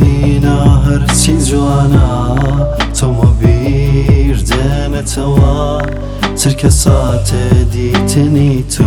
دڵینا هەرچی جوانە تۆمە بیردێنێتەوە چرکە ساتێ دیتنی تۆ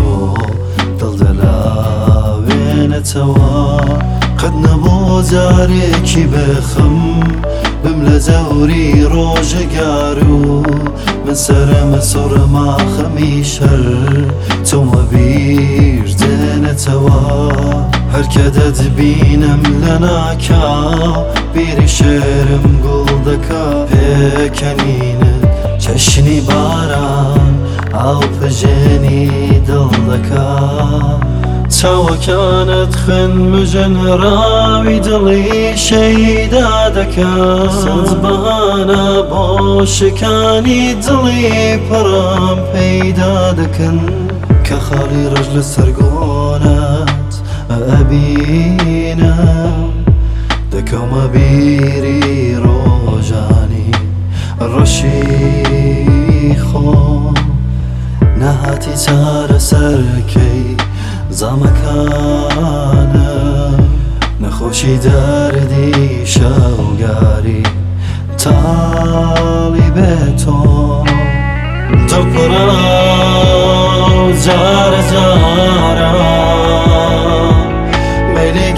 دڵدەلاوێنێتەوە قەت نەبوو جارێکی بخەم بم لە جەوری ڕۆژەگار و من سەرمە سوڕەما خەمی شەر تۆمە بیردێنێتەوە هەرکە دەتبینم لە ناکا بیری شێرم گوڵ دەکا پێکەنینت چەشنی باران ئاو پژێنی دڵ دەکا چاوەکانت خوێنمژن ڕاوی دڵی شەیدا دەکا سەد بەهانە بۆ شکانی دڵی پڕم پەیدا دەکەن کە خاڵی ڕەش لە سەرگۆنت ئەبینم دەکەمە بیری ڕۆژانی ڕەشی خۆم نەهاتی چارە سەرکەی زامەکانە نەخۆشی دەردی شەوگاری تاڵی بێتۆ دڵپڕە جارە جارە مەیلی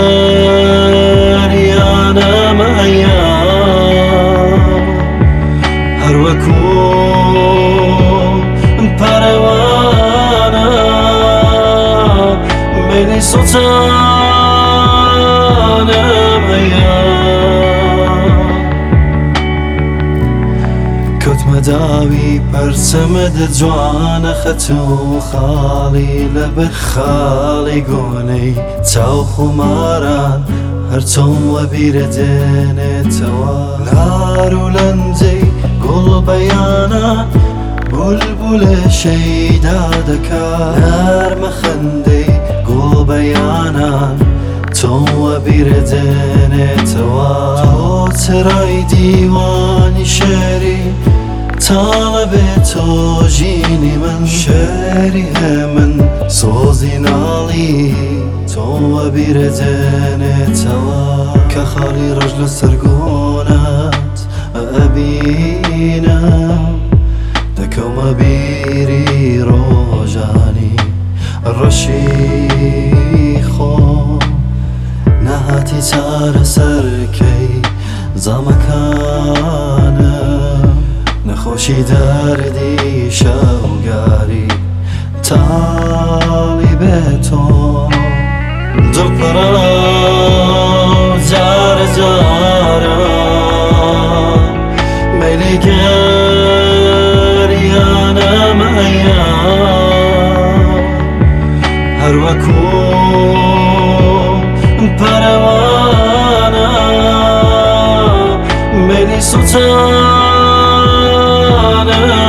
گەریانەمەیە هەروەکو پەرەوانە مەیلی سوڵتانەمەیە کەوتمە داوی پەرچەمەد جوانە خەت و خاڵی لەبەر خاڵی گۆنەی چاو خۆماران هەرچۆم وە بیرە دێنێتەوە لار و لەنجەی گوڵ بەیانە بولبولە شەیدا دەکا نەرمە خەندەی گوڵ بەیانان تۆم وە بیرە دێنێتەوە تۆ چرای دیوانی شێری تاڵە بێت تۆ ژینی من شێری هەمن سۆزی ناڵی تۆم وە بیرە دێنێتەوە کە خاڵی ڕەش لە سەرگۆنت ئەبینم دەکەمە بیری ڕۆژانی ڕەشی خۆم نەهاتی چارە سەرکەی زامەکانە نەخۆشی دەردی شەوگاری تاڵی بێتۆ دڵپڕە جارە جارە مەیلی گەریانەمەیە هەروەکو پەرەوانە مەیلی سوڵتانە